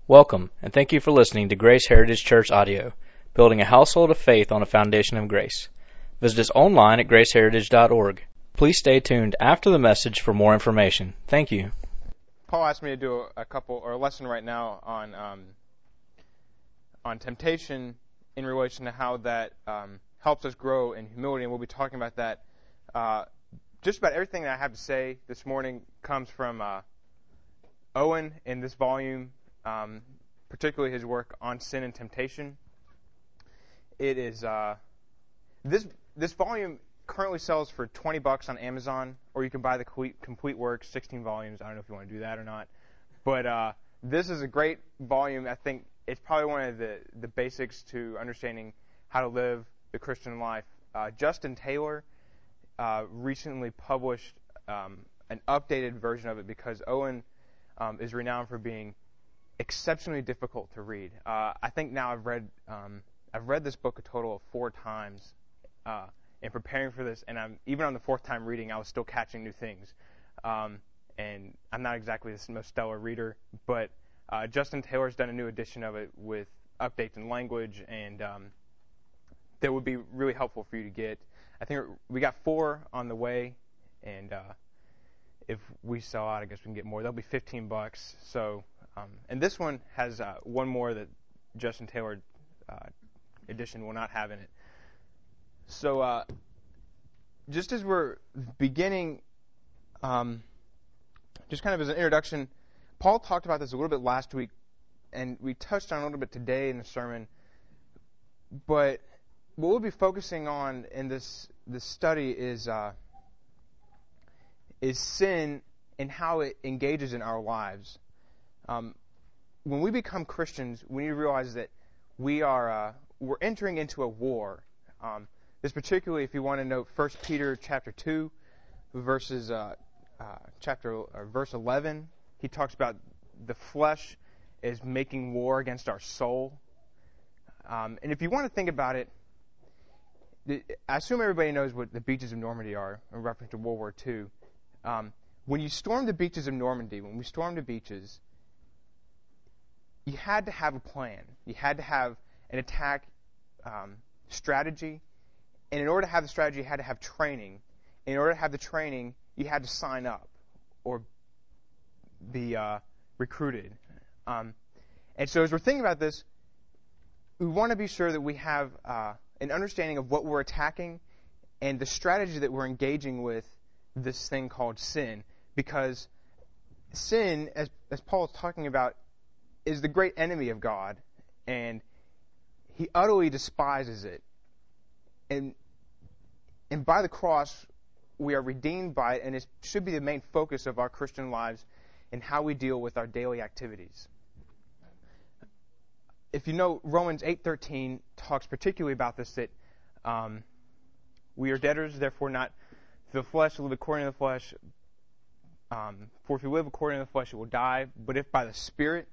Welcome, and thank you for listening to Grace Heritage Church Audio, building a household of faith on a foundation of grace. Visit us online at graceheritage.org. Please stay tuned after the message for more information. Thank you. Paul asked me to do a lesson right now on temptation in relation to how that helps us grow in humility, and we'll be talking about that. Just about everything that I have to say this morning comes from Owen in this volume. Particularly his work on sin and temptation. It is this volume currently sells for $20 on Amazon, or you can buy the complete work, 16 volumes. I don't know if you want to do that or not, but this is a great volume. I think it's probably one of the basics to understanding how to live the Christian life. Justin Taylor recently published an updated version of it because Owen is renowned for being exceptionally difficult to read. I think now I've read this book a total of 4 times in preparing for this, and even on the 4th time reading, I was still catching new things. And I'm not exactly the most stellar reader, but Justin Taylor's done a new edition of it with updates in language, and that would be really helpful for you to get. I think we got 4 on the way, and if we sell out, I guess we can get more. They'll be $15. So. And this one has one more that Justin Taylor edition will not have in it. So just as we're beginning, just kind of as an introduction, Paul talked about this a little bit last week, and we touched on it a little bit today in the sermon. But what we'll be focusing on in this study is sin and how it engages in our lives. When we become Christians, we need to realize that we're entering into a war. This particularly, if you want to note, 1 Peter chapter 2, verse 11. He talks about the flesh is making war against our soul. And if you want to think about it, I assume everybody knows what the beaches of Normandy are in reference to World War II. When you storm the beaches of Normandy, when we stormed the beaches, you had to have a plan. You had to have an attack strategy. And in order to have the strategy, you had to have training. In order to have the training, you had to sign up or be recruited. And so as we're thinking about this, we want to be sure that we have an understanding of what we're attacking and the strategy that we're engaging with this thing called sin. Because sin, as Paul is talking about, is the great enemy of God, and he utterly despises it. And by the cross, we are redeemed by it, and it should be the main focus of our Christian lives and how we deal with our daily activities. If you know, Romans 8:13 talks particularly about this, that we are debtors, therefore not to the flesh, to live according to the flesh. For if you live according to the flesh, you will die. But if by the Spirit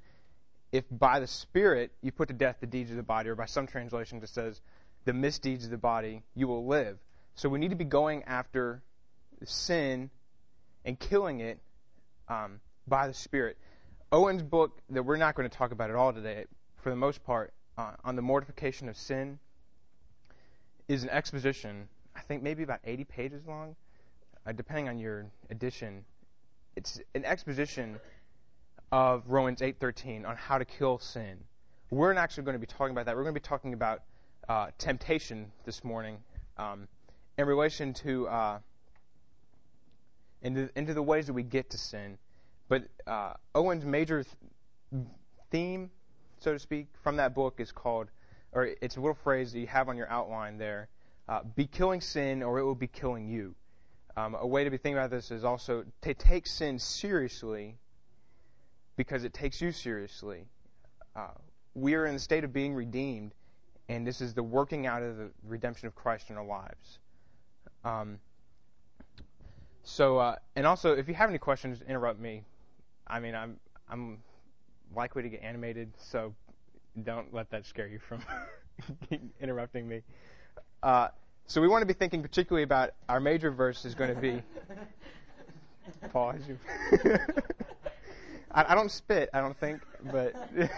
you put to death the deeds of the body, or by some translations it says the misdeeds of the body, you will live. So we need to be going after sin and killing it by the Spirit. Owen's book, that we're not going to talk about at all today, for the most part, on the mortification of sin, is an exposition, I think maybe about 80 pages long, depending on your edition. It's an exposition of Romans 8:13 on how to kill sin. We're not actually going to be talking about that. We're going to be talking about temptation this morning in relation to into the ways that we get to sin. But Owen's major theme, so to speak, from that book is called, or it's a little phrase that you have on your outline there, be killing sin or it will be killing you. A way to be thinking about this is also to take sin seriously because it takes you seriously. We are in the state of being redeemed, and this is the working out of the redemption of Christ in our lives. And also, if you have any questions, interrupt me. I mean, I'm likely to get animated, so don't let that scare you from interrupting me. So we want to be thinking particularly about our major verse is going to be Paul. I don't spit, I don't think, but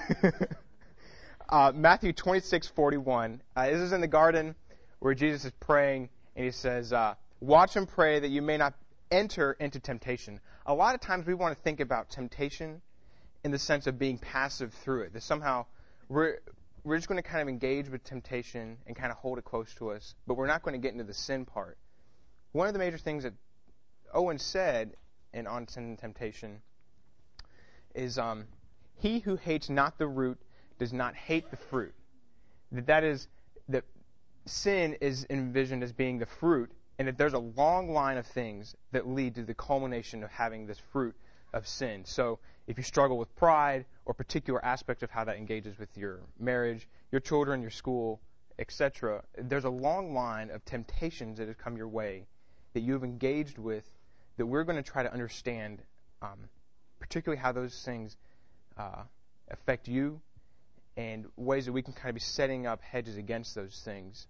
Matthew 26:41. This is in the garden where Jesus is praying, and he says, "Watch and pray that you may not enter into temptation." A lot of times we want to think about temptation in the sense of being passive through it. That somehow we're just going to kind of engage with temptation and kind of hold it close to us, but we're not going to get into the sin part. One of the major things that Owen said on sin and temptation is, "He who hates not the root does not hate the fruit." That sin is envisioned as being the fruit, and that there's a long line of things that lead to the culmination of having this fruit of sin. So if you struggle with pride or particular aspects of how that engages with your marriage, your children, your school, etc., there's a long line of temptations that have come your way that you have engaged with that we're going to try to understand, particularly how those things affect you and ways that we can kind of be setting up hedges against those things.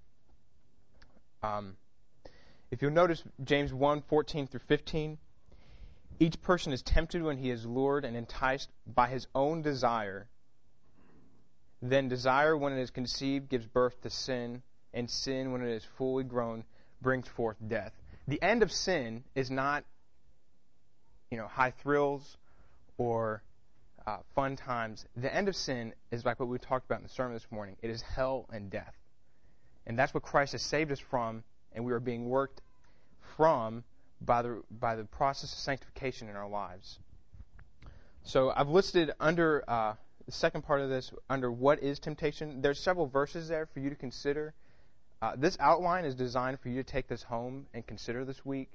If you'll notice James 1:14 through 15, each person is tempted when he is lured and enticed by his own desire. Then desire, when it is conceived, gives birth to sin, and sin, when it is fully grown, brings forth death. The end of sin is not, high thrills or fun times. The end of sin is like what we talked about in the sermon this morning. It is hell and death. And that's what Christ has saved us from, and we are being worked from by the process of sanctification in our lives. So I've listed under the second part of this, under what is temptation. There's several verses there for you to consider. This outline is designed for you to take this home and consider this week.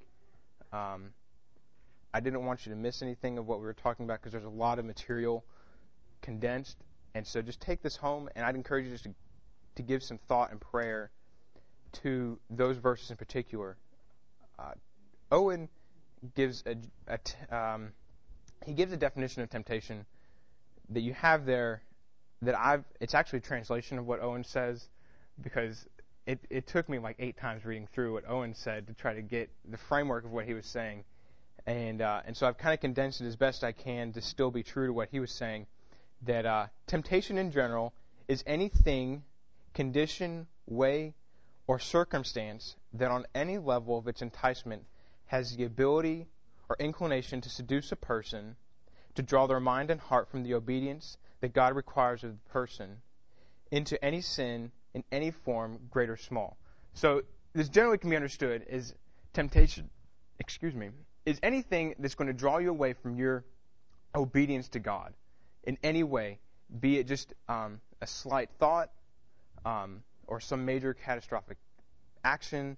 I didn't want you to miss anything of what we were talking about because there's a lot of material condensed. And so just take this home, and I'd encourage you just to give some thought and prayer to those verses in particular. Owen gives a definition of temptation that you have there that it's actually a translation of what Owen says, because it took me like 8 times reading through what Owen said to try to get the framework of what he was saying. And so I've kind of condensed it as best I can to still be true to what he was saying, that temptation in general is anything, condition, way, or circumstance that on any level of its enticement has the ability or inclination to seduce a person, to draw their mind and heart from the obedience that God requires of the person into any sin in any form, great or small. So this generally can be understood as temptation, is anything that's going to draw you away from your obedience to God in any way, be it just a slight thought or some major catastrophic action,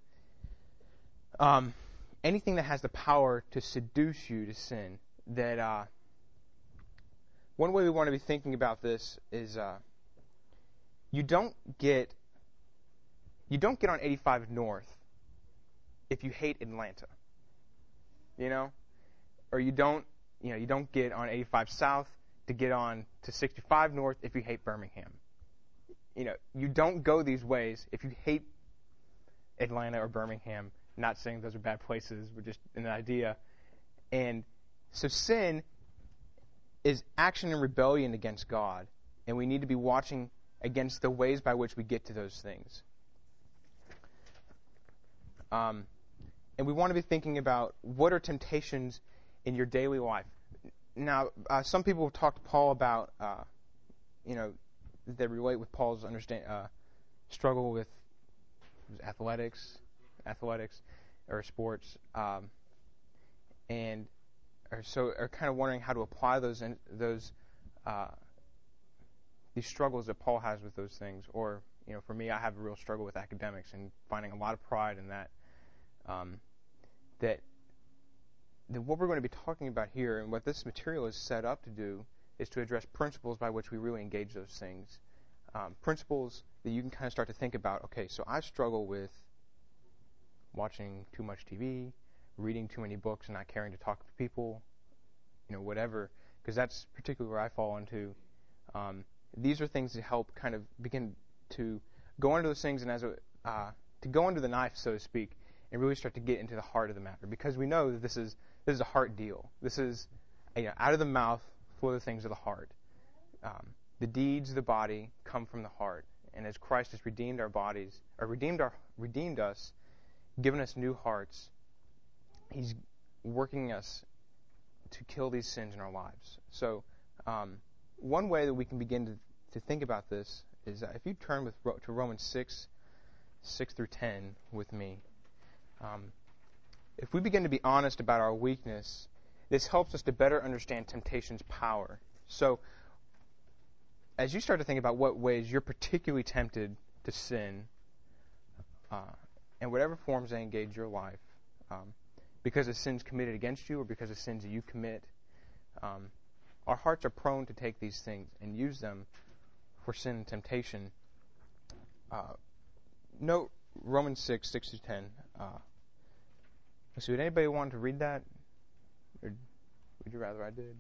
anything that has the power to seduce you to sin. That one way we want to be thinking about this is you don't get on 85 North if you hate Atlanta, or you don't get on 85 South to get on to 65 North if you hate Birmingham. You don't go these ways if you hate Atlanta or Birmingham. Not saying those are bad places, but just an idea. And so sin is action and rebellion against God, and we need to be watching against the ways by which we get to those things. And we want to be thinking about what are temptations in your daily life. Now, some people have talked to Paul about, they relate with Paul's struggle with athletics or sports, and are kind of wondering how to apply these struggles that Paul has with those things. Or, for me, I have a real struggle with academics and finding a lot of pride in that. That what we're going to be talking about here and what this material is set up to do is to address principles by which we really engage those things. Principles that you can kind of start to think about, okay, so I struggle with watching too much TV, reading too many books and not caring to talk to people, whatever, because that's particularly where I fall into. These are things that help kind of begin to go into those things and to go under the knife, so to speak, and really start to get into the heart of the matter, because we know that this is a heart deal. This is out of the mouth flow the things of the heart. The deeds of the body come from the heart. And as Christ has redeemed our bodies, or redeemed us, given us new hearts, He's working us to kill these sins in our lives. So one way that we can begin to think about this is if you turn to Romans 6 through 10 with me. If we begin to be honest about our weakness, this helps us to better understand temptation's power. So as you start to think about what ways you're particularly tempted to sin, and whatever forms they engage your life, because of sins committed against you or because of sins that you commit, our hearts are prone to take these things and use them for sin and temptation. Note Romans 6 through 10. Let's see, would anybody want to read that? Or would you rather I did?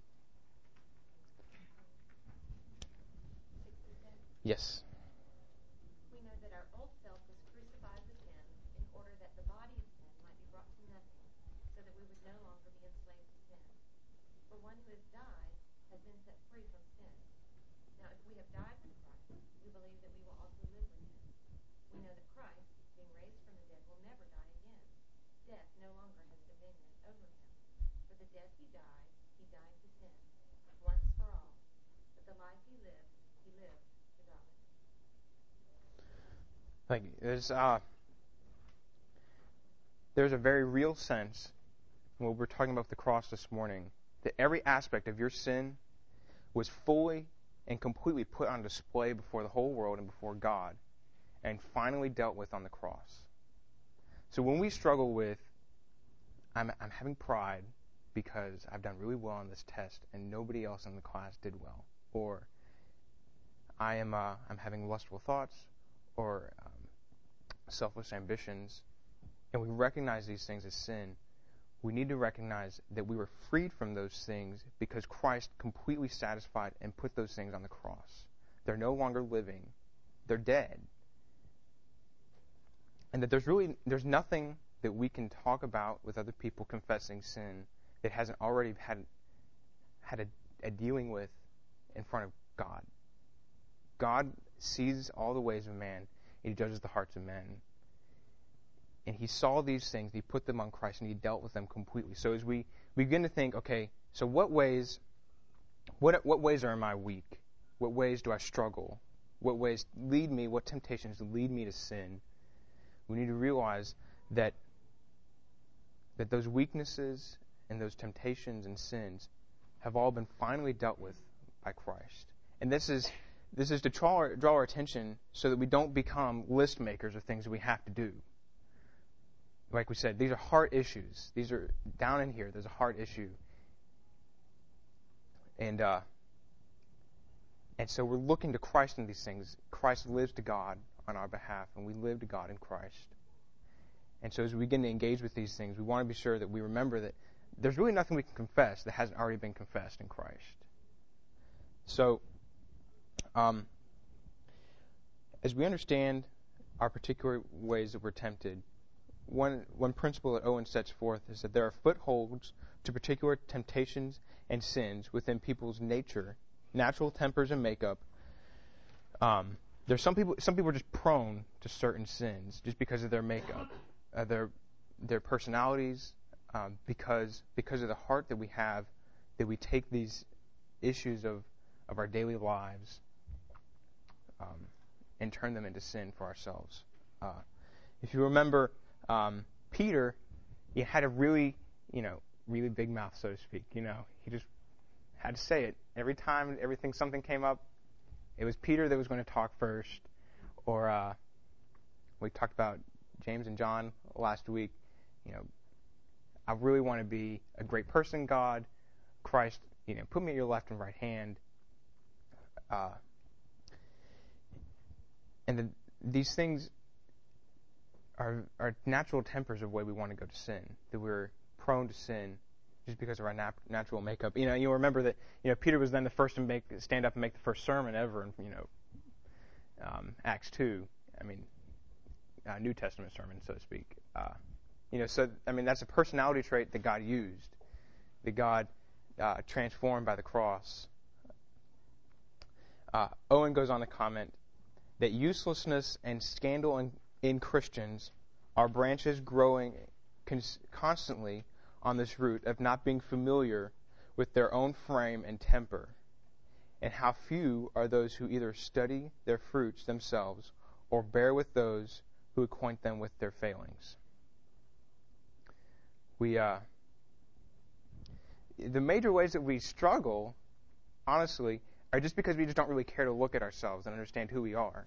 Yes. We know that our old self was crucified with Him in order that the body of sin might be brought to nothing, so that we would no longer be enslaved to sin. For one who has died has been set free from sin. Now, if we have died with Christ, we believe that we will also live with Him. We know that Christ, being raised from the dead, will never die again. Death no longer has dominion over Him. For the death He died to sin, once for all. But the life He lived to God. Thank you. There's a very real sense, when we're talking about the cross this morning, that every aspect of your sin was fully and completely put on display before the whole world and before God, and finally dealt with on the cross. So when we struggle with, I'm having pride because I've done really well on this test and nobody else in the class did well, or I'm having lustful thoughts, or selfish ambitions, and we recognize these things as sin, we need to recognize that we were freed from those things because Christ completely satisfied and put those things on the cross. They're no longer living. They're dead. And that there's nothing that we can talk about with other people confessing sin that hasn't already had a dealing with in front of God. God sees all the ways of man, and He judges the hearts of men. And He saw these things, He put them on Christ, and He dealt with them completely. So as we begin to think, okay, so what ways am I weak? What ways do I struggle? What ways lead me, what temptations lead me to sin? We need to realize that those weaknesses and those temptations and sins have all been finally dealt with by Christ. And this is to draw our attention so that we don't become list makers of things that we have to do. Like we said, these are heart issues. These are down in here. There's a heart issue. And so we're looking to Christ in these things. Christ lives to God on our behalf, and we live to God in Christ. And so as we begin to engage with these things, we want to be sure that we remember that there's really nothing we can confess that hasn't already been confessed in Christ. So, as we understand our particular ways that we're tempted, one principle that Owen sets forth is that there are footholds to particular temptations and sins within people's nature, natural tempers and makeup. There's some people are just prone to certain sins just because of their makeup, their personalities, because of the heart that we have, that we take these issues of our daily lives and turn them into sin for ourselves. If you remember, Peter, he had a really big mouth, so to speak. He just had to say it every time. Something came up, it was Peter that was going to talk first. Or we talked about James and John last week. I really want to be a great person, God. Christ, put me at your left and right hand. And then these things are natural tempers of the way we want to go to sin, that we're prone to sin just because of our natural makeup. You'll remember that Peter was then the first to stand up and make the first sermon ever in Acts 2. New Testament sermon, so to speak. That's a personality trait that God used, that God transformed by the cross, Owen goes on to comment that uselessness and scandal in Christians are branches growing constantly on this root of not being familiar with their own frame and temper, and how few are those who either study their fruits themselves or bear with those who acquaint them with their failings. The major ways that we struggle, honestly, are just because we just don't really care to look at ourselves and understand who we are.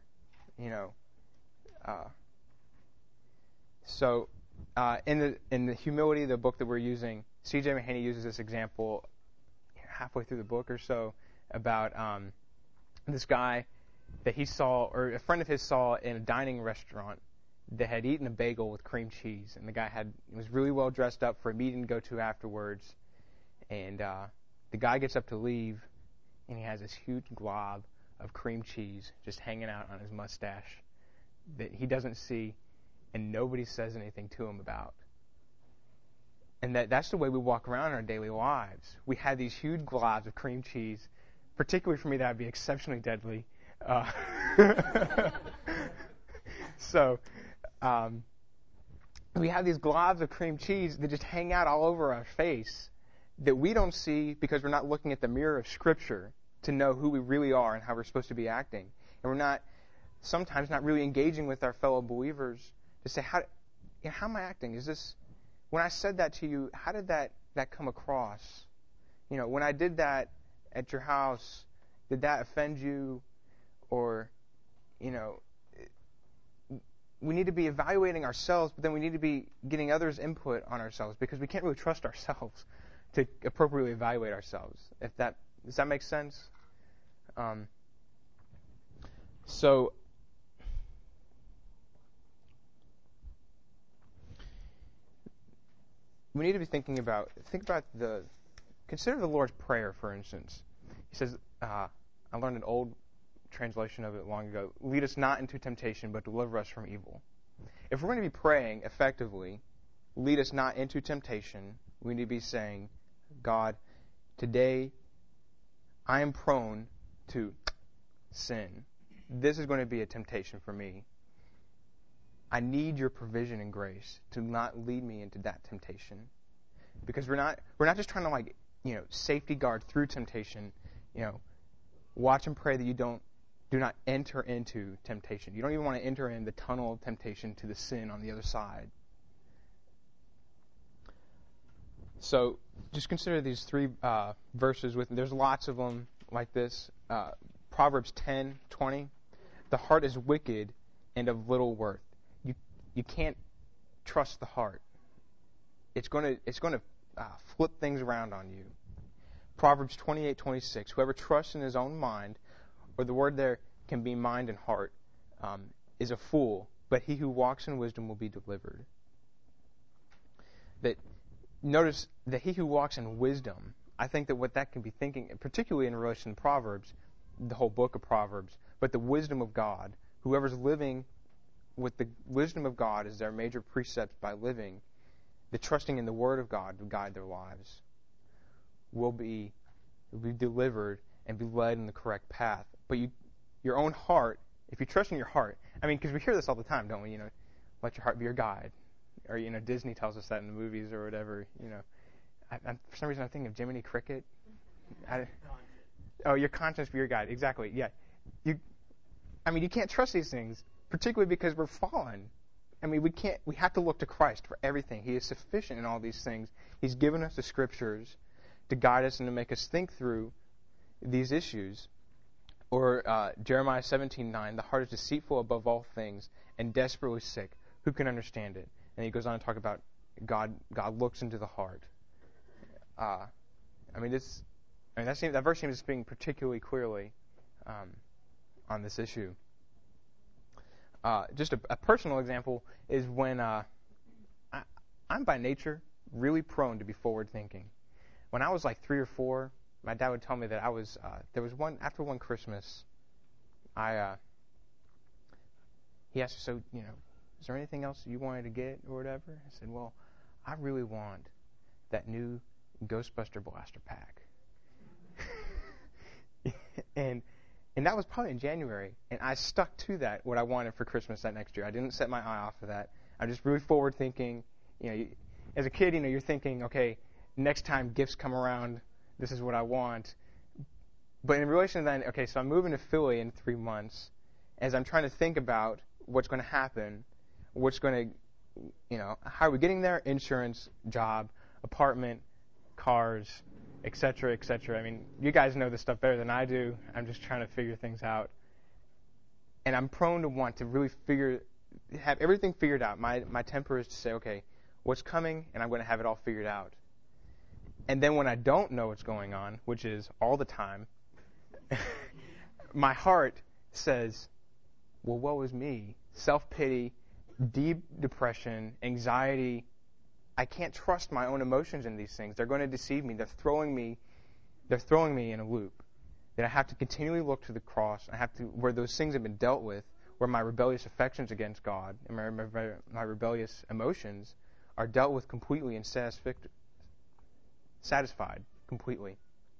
In the humility, the book that we're using, C.J. Mahaney uses this example halfway through the book or so about this guy that he saw, or a friend of his saw in a dining restaurant that had eaten a bagel with cream cheese, and the guy was really well dressed up for a meeting to go to afterwards, and the guy gets up to leave, and he has this huge glob of cream cheese just hanging out on his mustache that he doesn't see, and nobody says anything to him about. And that's the way we walk around in our daily lives. We have these huge globs of cream cheese. Particularly for me, that would be exceptionally deadly. We have these globs of cream cheese that just hang out all over our face that we don't see because we're not looking at the mirror of Scripture to know who we really are and how we're supposed to be acting. And we're sometimes not really engaging with our fellow believers to say, how am I acting? When I said that to you, how did that come across? When I did that at your house, did that offend you? Or, we need to be evaluating ourselves, but then we need to be getting others' input on ourselves because we can't really trust ourselves to appropriately evaluate ourselves. Does that make sense? We need to be consider the Lord's Prayer, for instance. He says, I learned an old translation of it long ago, lead us not into temptation, but deliver us from evil. If we're going to be praying effectively, lead us not into temptation, we need to be saying, God, today I am prone to sin. This is going to be a temptation for me. I need your provision and grace to not lead me into that temptation. Because we're not just trying to safety guard through temptation. Watch and pray that you do not enter into temptation. You don't even want to enter in the tunnel of temptation to the sin on the other side. So just consider these three verses there's lots of them like this. Proverbs 10:20. The heart is wicked and of little worth. You can't trust the heart. It's going to flip things around on you. Proverbs 28:26. Whoever trusts in his own mind, or the word there can be mind and heart, is a fool, but he who walks in wisdom will be delivered. Notice that he who walks in wisdom, I think that what that can be thinking, particularly in relation to Proverbs, the whole book of Proverbs, but the wisdom of God, whoever's living with the wisdom of God as their major precepts by living, the trusting in the Word of God to guide their lives, will be delivered and be led in the correct path. But your own heart, if you trust in your heart, because we hear this all the time, don't we? Let your heart be your guide. Or, Disney tells us that in the movies or whatever, for some reason I'm thinking of Jiminy Cricket. Your conscience be your guide. Exactly, yeah. You can't trust these things, particularly because we're fallen. We have to look to Christ for everything. He is sufficient in all these things. He's given us the Scriptures to guide us and to make us think through these issues. Or Jeremiah 17:9, the heart is deceitful above all things and desperately sick. Who can understand it? And he goes on to talk about God looks into the heart. That verse seems to speak particularly clearly on this issue. Just a personal example is when I'm by nature really prone to be forward thinking. When I was like 3 or 4, my dad would tell me that after one Christmas, he asked me, so, is there anything else you wanted to get or whatever? I said, well, I really want that new Ghostbuster Blaster pack. And And that was probably in January. And I stuck to that, what I wanted for Christmas that next year. I didn't set my eye off of that. I'm just really forward thinking. As a kid, you're thinking, okay, next time gifts come around, this is what I want. But in relation to that, okay, so I'm moving to Philly in 3 months. As I'm trying to think about what's going to happen, how are we getting there? Insurance, job, apartment, cars, etc., etc. I mean, you guys know this stuff better than I do. I'm just trying to figure things out. And I'm prone to want to really have everything figured out. My temper is to say, okay, what's coming, and I'm going to have it all figured out. And then when I don't know what's going on, which is all the time, my heart says, well, woe is me. Self-pity, deep depression, anxiety. I can't trust my own emotions in these things. They're going to deceive me. They're throwing me in a loop. That I have to continually look to the cross. I have to, where those things have been dealt with, where my rebellious affections against God and my rebellious emotions are dealt with completely and satisfied completely.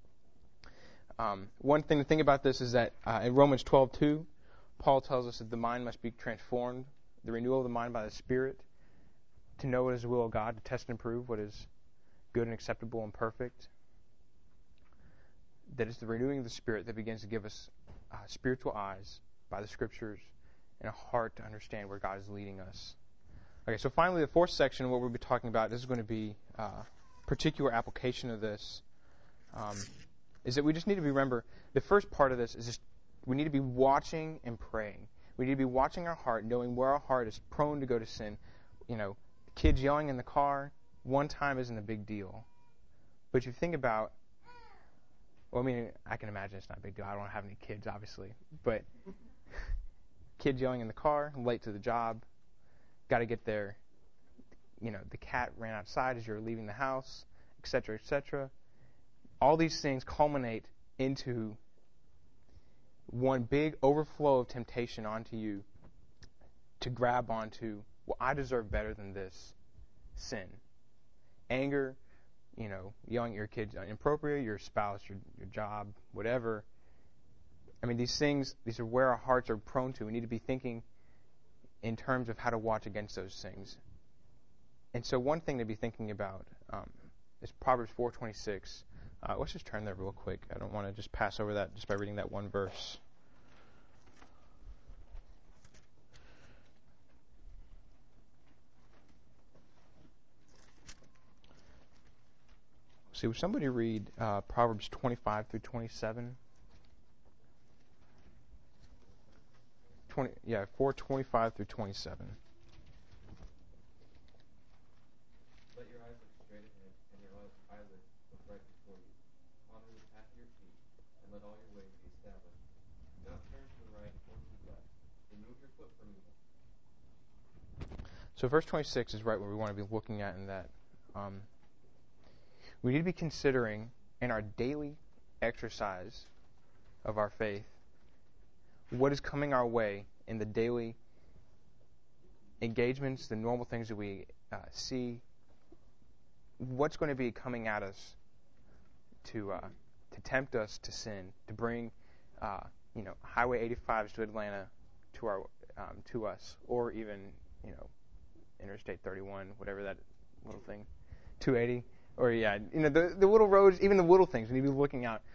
One thing to think about this is that in Romans 12:2, Paul tells us that the mind must be transformed, the renewal of the mind by the Spirit, to know what is the will of God, to test and prove what is good and acceptable and perfect. That it's the renewing of the Spirit that begins to give us spiritual eyes by the Scriptures and a heart to understand where God is leading us. Okay, so finally, the fourth section, what we'll be talking about, this is going to be particular application of this, is that we just need to remember, the first part of this is just we need to be watching and praying. We need to be watching our heart, knowing where our heart is prone to go to sin. Kids yelling in the car, one time isn't a big deal. But you think about, I can imagine it's not a big deal. I don't have any kids, obviously. But kids yelling in the car, late to the job, got to get there. The cat ran outside as you're leaving the house, etc., etc. All these things culminate into one big overflow of temptation onto you to grab onto, well, I deserve better than this sin. Anger, yelling at your kids inappropriate, your spouse, your job, whatever. These things, these are where our hearts are prone to. We need to be thinking in terms of how to watch against those things. And so one thing to be thinking about is Proverbs 4:26. Let's just turn there real quick. I don't want to just pass over that just by reading that one verse. See, would somebody read Proverbs 25 through 27? 4:25 through 27. Let your eyes look straight ahead, and your eyelids look right before you. Ponder the path of your feet, and let all your ways be established. Do not turn to the right or to the left. Remove your foot from evil. So verse 26 is right where we want to be looking at in that. We need to be considering in our daily exercise of our faith what is coming our way in the daily engagements, the normal things that we see. What's going to be coming at us to tempt us to sin, to bring Highway 85s to Atlanta to us, or even Interstate 31, whatever that little thing, 280, or the little roads, even the little things we need to be looking out.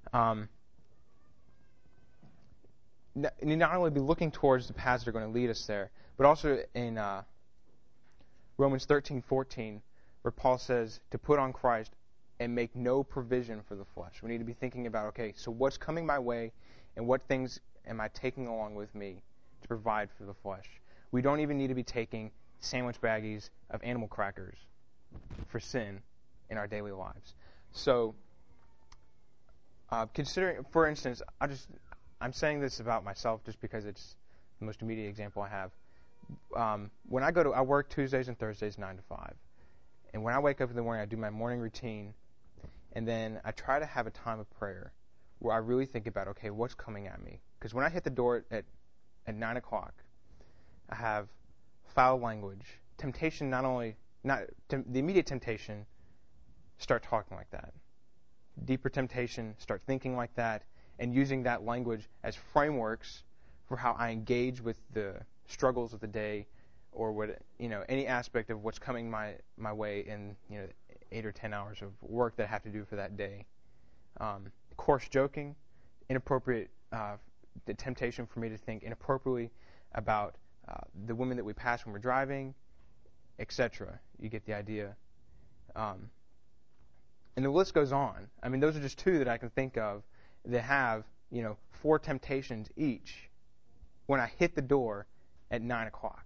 Not only be looking towards the paths that are going to lead us there, but also in Romans 13:14, where Paul says to put on Christ and make no provision for the flesh. We need to be thinking about, okay, so what's coming my way, and what things am I taking along with me to provide for the flesh? We don't even need to be taking sandwich baggies of animal crackers for sin in our daily lives. So, considering, for instance, I'm saying this about myself just because it's the most immediate example I have. When I work Tuesdays and Thursdays 9 to 5. And when I wake up in the morning, I do my morning routine. And then I try to have a time of prayer where I really think about, okay, what's coming at me? Because when I hit the door at 9 o'clock, I have foul language, temptation, the immediate temptation, start talking like that. Deeper temptation, start thinking like that. and using that language as frameworks for how I engage with the struggles of the day, or what, any aspect of what's coming my way in 8 or 10 hours of work that I have to do for that day. Coarse joking, inappropriate, the temptation for me to think inappropriately about the women that we pass when we're driving, etc. You get the idea. And the list goes on. I mean, those are just two that I can think of that have 4 temptations each when I hit the door at 9 o'clock.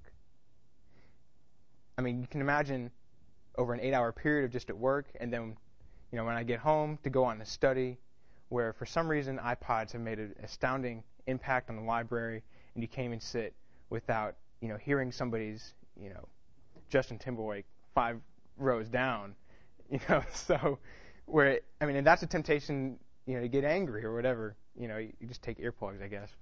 I mean, you can imagine over an 8-hour period of just at work, and then, when I get home to go on to study, where for some reason iPods have made an astounding impact on the library, and you can't even sit without, hearing somebody's, Justin Timberlake 5 rows down, so and that's a temptation, to get angry or whatever, you just take earplugs, I guess,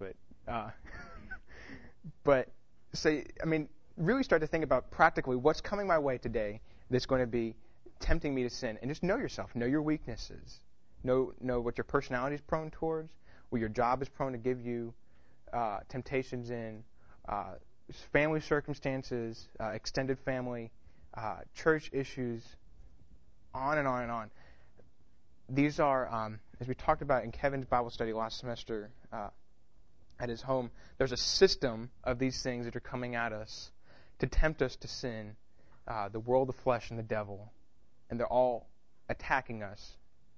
but so, really start to think about practically what's coming my way today that's going to be tempting me to sin. And just know yourself. Know your weaknesses. Know what your personality is prone towards, what your job is prone to give you temptations in, family circumstances, extended family, church issues, on and on and on. These are, as we talked about in Kevin's Bible study last semester at his home, there's a system of these things that are coming at us to tempt us to sin, the world, the flesh, and the devil. And they're all attacking us.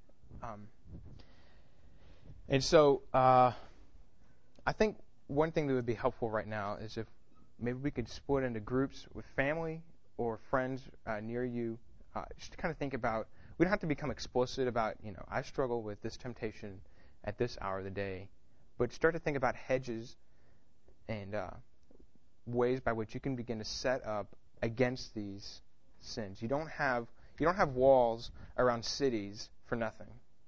And so I think one thing that would be helpful right now is if maybe we could split into groups with family or friends near you, just to kind of think about, we don't have to become explicit about, I struggle with this temptation at this hour of the day, but start to think about hedges and ways by which you can begin to set up against these sins. You don't have walls around cities for nothing.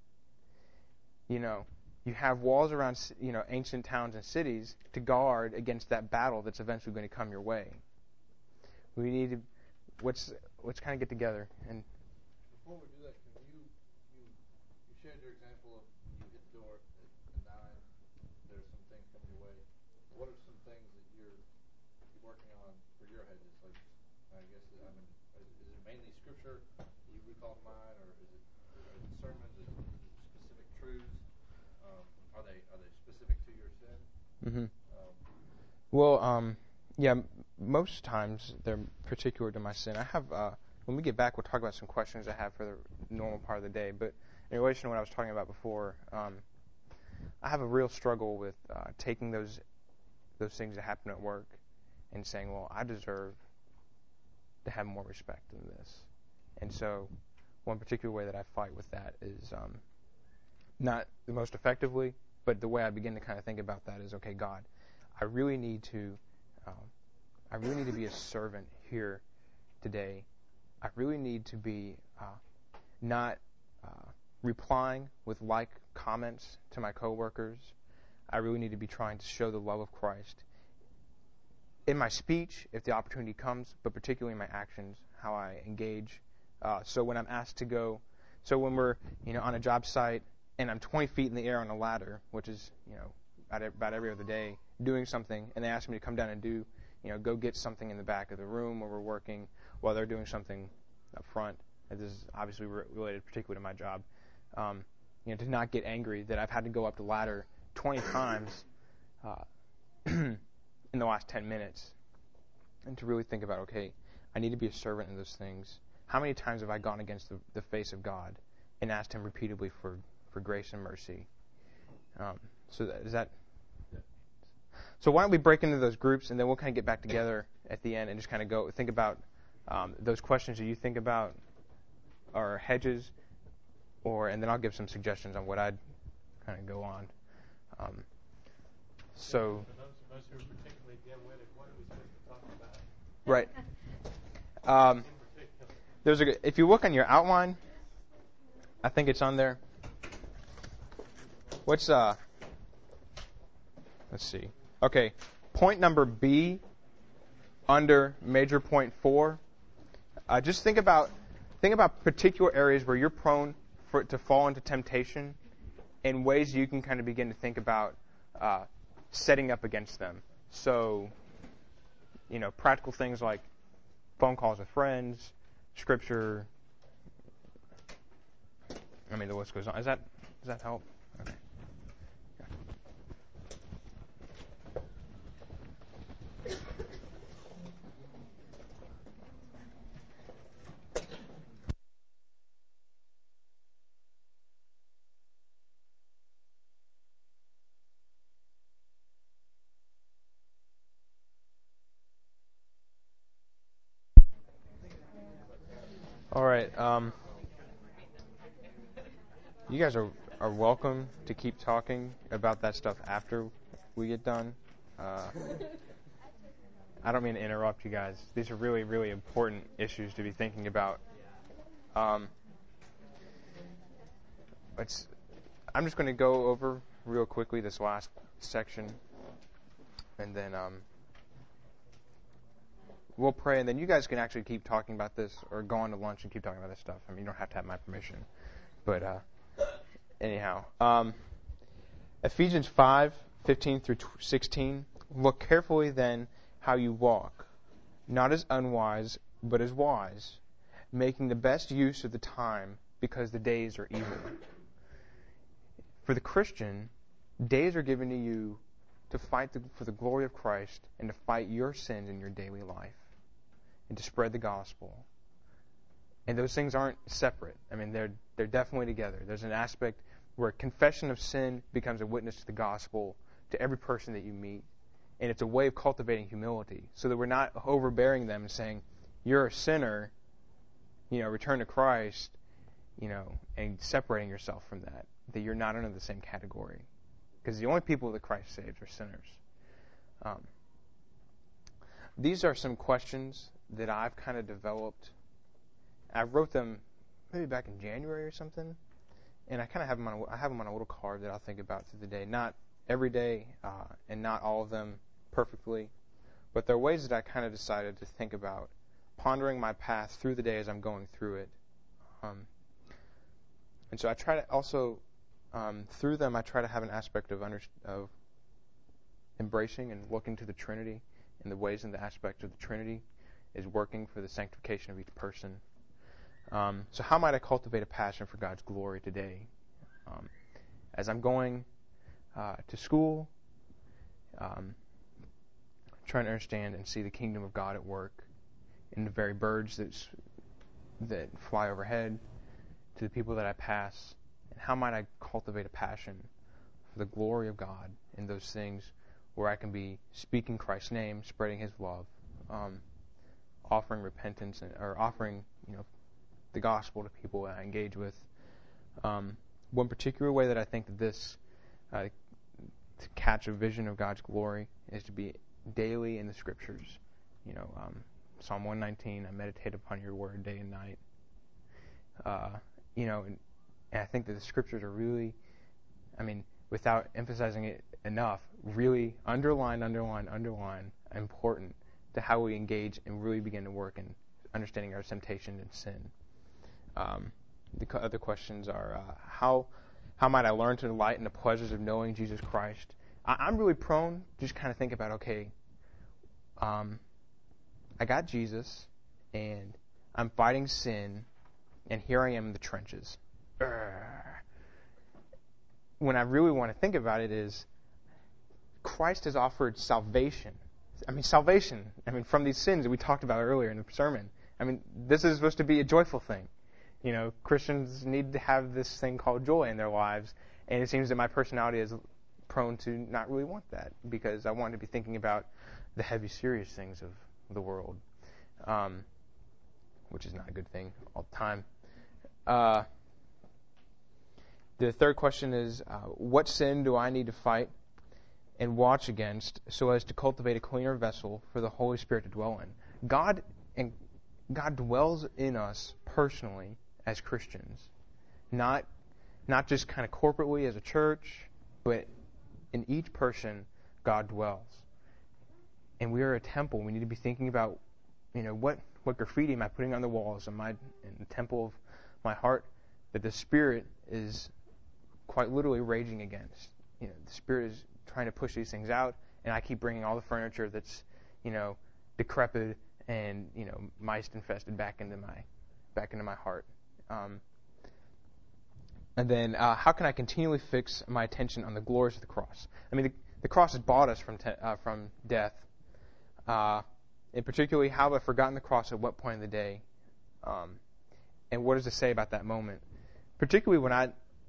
You have walls around ancient towns and cities to guard against that battle that's eventually going to come your way. We need to let's kind of get together and. Before we do that, can you shared your example of you hit the door at 9. There's some things coming your way. What are some things that you're working on for your hedges? Like, I guess is it mainly scripture you recall to mind, or is it sermons? Is it specific truths? Are they specific to your sin? Mm-hmm. Yeah. Most times they're particular to my sin. I have. When we get back, we'll talk about some questions I have for the normal part of the day. But in relation to what I was talking about before, I have a real struggle with taking those things that happen at work and saying, well, I deserve to have more respect than this. And so one particular way that I fight with that is not the most effectively, but the way I begin to kind of think about that is, okay, God, I really need to be a servant here today. I really need to be not replying with like comments to my coworkers. I really need to be trying to show the love of Christ in my speech, if the opportunity comes, but particularly in my actions, how I engage. So when I'm asked to go, so when we're on a job site and I'm 20 feet in the air on a ladder, which is about every other day, doing something, and they ask me to come down and do, go get something in the back of the room where we're working while they're doing something up front. And this is obviously related particularly to my job. To not get angry that I've had to go up the ladder 20 times in the last 10 minutes, and to really think about, okay, I need to be a servant in those things. How many times have I gone against the face of God and asked Him repeatedly for grace and mercy? So why don't we break into those groups, and then we'll kind of get back together at the end and just kind of go think about those questions that you think about are hedges, and then I'll give some suggestions on what I'd kind of go on. So. For those of us who are particularly dim-witted, what are we supposed to talk about? Right. If you look on your outline, I think it's on there. Let's see. Okay, point number B under major point 4. Just think about particular areas where you're prone to fall into temptation, and ways you can kind of begin to think about setting up against them. So, practical things like phone calls with friends, scripture. I mean, the list goes on. Does that help? Okay. All right. You guys are welcome to keep talking about that stuff after we get done. I don't mean to interrupt you guys. These are really, really important issues to be thinking about. I'm just going to go over real quickly this last section, and then we'll pray, and then you guys can actually keep talking about this, or go on to lunch and keep talking about this stuff. I mean, you don't have to have my permission. But anyhow, Ephesians 5:15 through 16. Look carefully then how you walk, not as unwise, but as wise, making the best use of the time, because the days are evil. For the Christian, days are given to you to fight for the glory of Christ and to fight your sins in your daily life and to spread the gospel. And those things aren't separate. I mean, they're definitely together. There's an aspect where confession of sin becomes a witness to the gospel to every person that you meet. And it's a way of cultivating humility so that we're not overbearing them and saying, you're a sinner, return to Christ, and separating yourself from that you're not under the same category. Because the only people that Christ saves are sinners. These are some questions that I've kind of developed. I wrote them maybe back in January or something, and I kind of have them on a little card that I'll think about through the day. Not every day, and not all of them perfectly, but there are ways that I kind of decided to think about pondering my path through the day as I'm going through it. And so I try to also, through them, I try to have an aspect of embracing and looking to the Trinity and the ways and the aspects of the Trinity is working for the sanctification of each person. So how might I cultivate a passion for God's glory today? As I'm going to school, trying to understand and see the kingdom of God at work in the very birds that fly overhead, to the people that I pass, and how might I cultivate a passion for the glory of God in those things where I can be speaking Christ's name, spreading His love, offering repentance, or offering the gospel to people that I engage with. One particular way that I think that this to catch a vision of God's glory is to be daily in the Scriptures. Psalm 119, I meditate upon your word day and night. And I think that the Scriptures are really, without emphasizing it enough, really underline important to how we engage and really begin to work in understanding our temptation and sin. The other questions are, how might I learn to delight in the pleasures of knowing Jesus Christ? I'm really prone to just kind of think about, okay, I got Jesus, and I'm fighting sin, and here I am in the trenches. When I really want to think about it is, Christ has offered salvation. Salvation from these sins that we talked about earlier in the sermon. This is supposed to be a joyful thing. Christians need to have this thing called joy in their lives, and it seems that my personality is prone to not really want that, because I want to be thinking about the heavy, serious things of the world, which is not a good thing all the time. The third question is, what sin do I need to fight and watch against so as to cultivate a cleaner vessel for the Holy Spirit to dwell in? God dwells in us personally as Christians, not just kind of corporately as a church, but in each person God dwells. And we are a temple. We need to be thinking about, what graffiti am I putting on the walls? Am I in the temple of my heart? That the Spirit is quite literally raging against. The Spirit is trying to push these things out, and I keep bringing all the furniture that's, decrepit and, mice infested back into my heart. And then, how can I continually fix my attention on the glories of the cross? I mean, the cross has bought us from death. And particularly, how have I forgotten the cross at what point in the day? And what does it say about that moment? Particularly when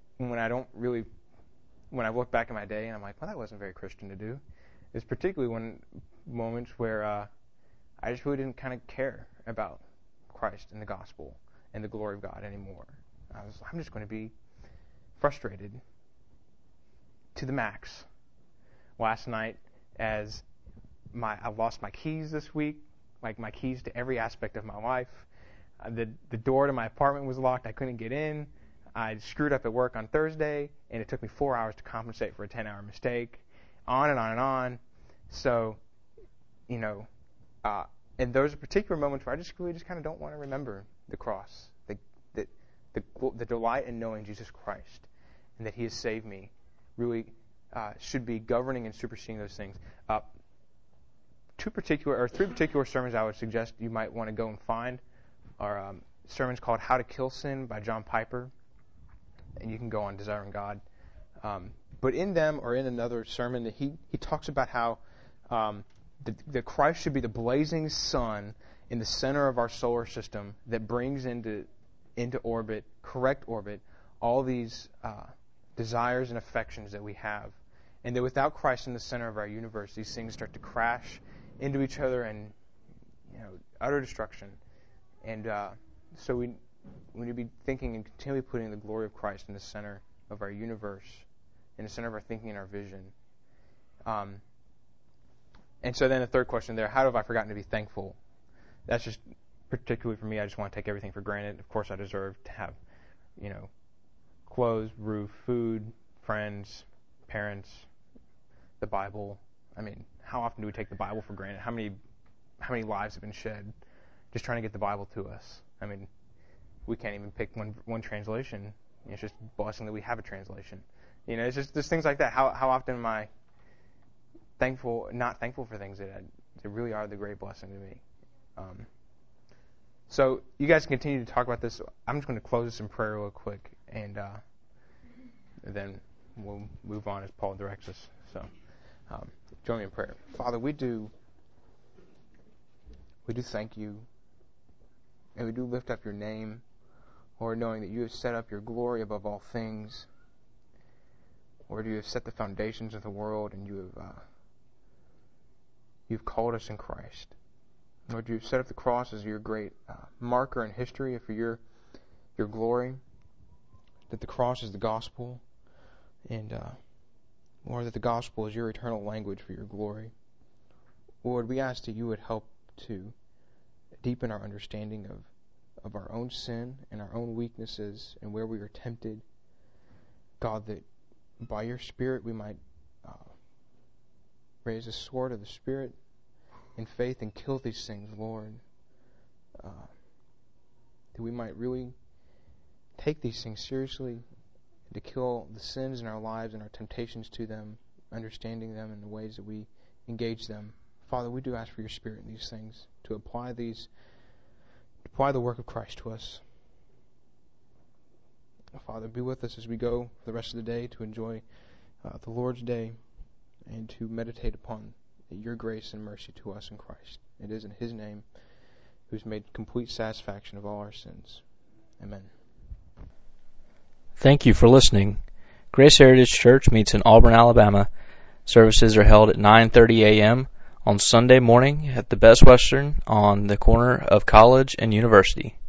I look back in my day and I'm like, well, that wasn't very Christian to do. It's particularly moments where I just really didn't kind of care about Christ and the gospel and the glory of God anymore. I'm just going to be frustrated to the max. Last night, I lost my keys this week, like my keys to every aspect of my life. The door to my apartment was locked. I couldn't get in. I screwed up at work on Thursday, and it took me 4 hours to compensate for a 10-hour mistake. On and on and on. So, and those are particular moments where I just really kind of don't want to remember the cross, the delight in knowing Jesus Christ and that He has saved me. Really should be governing and superseding those things. Three particular sermons I would suggest you might want to go and find are sermons called "How to Kill Sin" by John Piper, and you can go on Desiring God. But in them, or in another sermon, that he talks about how the Christ should be the blazing sun in the center of our solar system that brings into orbit, correct orbit, all these desires and affections that we have. And that without Christ in the center of our universe, these things start to crash into each other and utter destruction. And so we need to be thinking and continually putting the glory of Christ in the center of our universe, in the center of our thinking and our vision. And so then the third question there, how have I forgotten to be thankful? That's just particularly for me, I just want to take everything for granted. Of course, I deserve to have, clothes, roof, food, friends, parents, the Bible. I mean, how often do we take the Bible for granted? How many lives have been shed just trying to get the Bible to us? I mean, we can't even pick one translation. It's just a blessing that we have a translation. It's just things like that. How often am I not thankful for things that really are the great blessing to me? So you guys can continue to talk about this. I'm just going to close this in prayer real quick, and then we'll move on as Paul directs us. So join me in prayer. Father, we do thank you, and we do lift up your name, Lord, knowing that you have set up your glory above all things. Lord, you have set the foundations of the world, and you've called us in Christ. Lord, you've set up the cross as your great marker in history for your glory, that the cross is the gospel, and Lord, that the gospel is your eternal language for your glory. Lord, we ask that you would help to deepen our understanding of our own sin and our own weaknesses and where we are tempted. God, that by your Spirit we might raise the sword of the Spirit in faith and kill these things, Lord. That we might really take these things seriously, to kill the sins in our lives and our temptations to them, understanding them in the ways that we engage them. Father, we do ask for your Spirit in these things, to apply the work of Christ to us. Father, be with us as we go for the rest of the day to enjoy the Lord's Day and to meditate upon your grace and mercy to us in Christ. It is in His name, who's made complete satisfaction of all our sins. Amen. Thank you for listening. Grace Heritage Church meets in Auburn, Alabama. Services are held at 9:30 a.m. on Sunday morning at the Best Western on the corner of College and University.